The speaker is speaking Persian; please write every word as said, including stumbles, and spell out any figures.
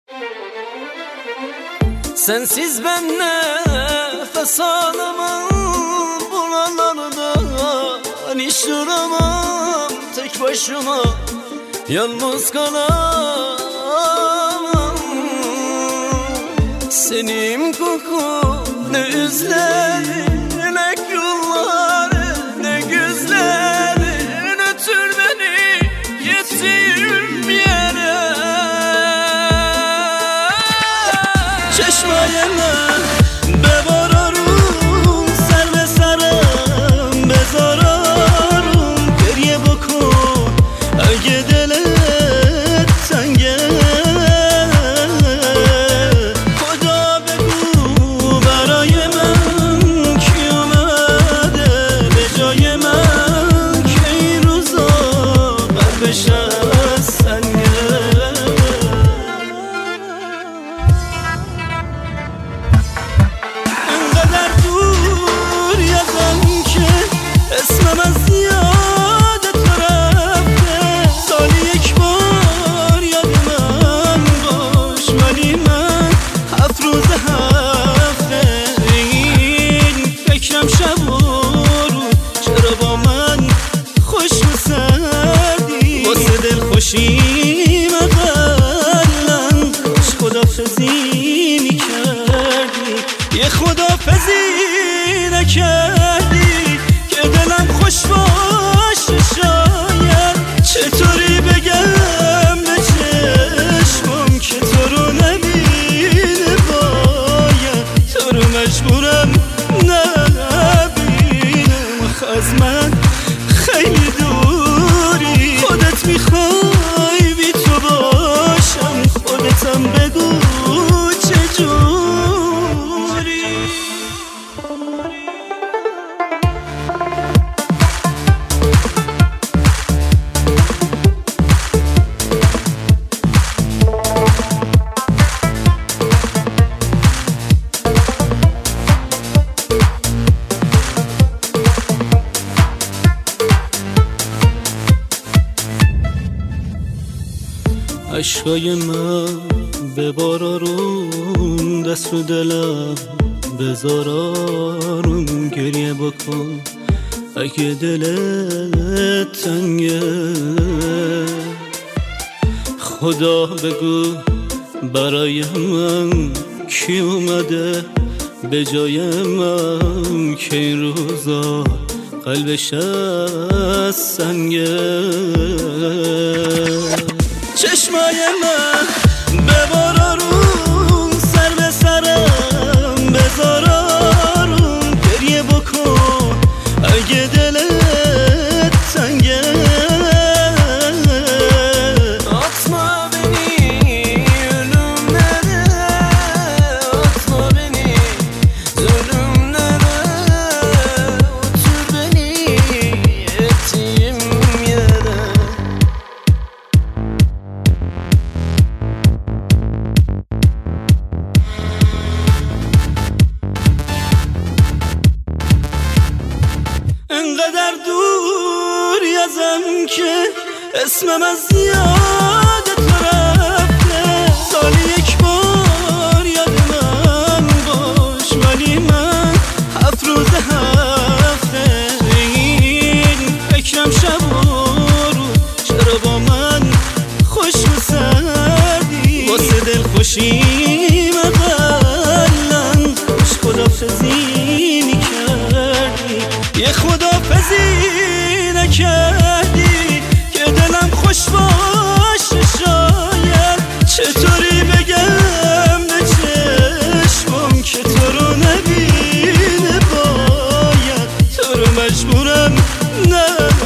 Sensiz ben nefes alamam, buralarda hiç duramam. Tek başıma yalnız kalamam. Senin kokun ne üzlerin, ne yolları, ne güzlerin ötür beni gittiğim yere. Çeşmeyeme bevararım, serve sarım bezararım. Geriye bakın اگه دلت تنگه خدا بگو برای من کی اومده به جای من که این روزا قلبش از سنگه. انقدر دور یادم که اسمم از یادت رفته. سالی یک بار یاد من باش، ولی من هفت روز هفته این فکرم شب و روز چرا با من خوش می‌سردی. واسه دل خوشیم اقلن کاش خدافزی میکردی. یه خدافزی نکردی که دلم خوش باشه. شاید چطوری بگم به چشمم که تو رو نبینه، باید تو رو مجبورم نبینم. آخه از من خیلی دوری، خودت میخوای بی تو باشم، خودتم بگو چجوری. عشقای من ببار آروم، دست رو دلم بذار آروم. گریه بکن اگه دلت تنگه. خدا بگو برای من کی اومده به جای من که این روزا قلبش از سنگه. چشمای من ببار آروم، سر به سرم بذار آروم. گریه بکن اگه دلت تنگه. Atma beni ölümlere, atma beni zulümlere. Otur beni ettiğim yere. انقدر دور یازم که اسمم از یادت رفته. سالی یک بار یاد من باش، ولی من هفت روز هفته این فکرم شب و روز چرا با من خوش می‌سردی. واسه دل خوشیم اقلن کاش خدافزی میکردی. یه خدافزی نکردی که دلم خوش باشه. شاید چطوری بگم به چشمم که تو رو نبینه، باید تو رو مجبورم نبینم.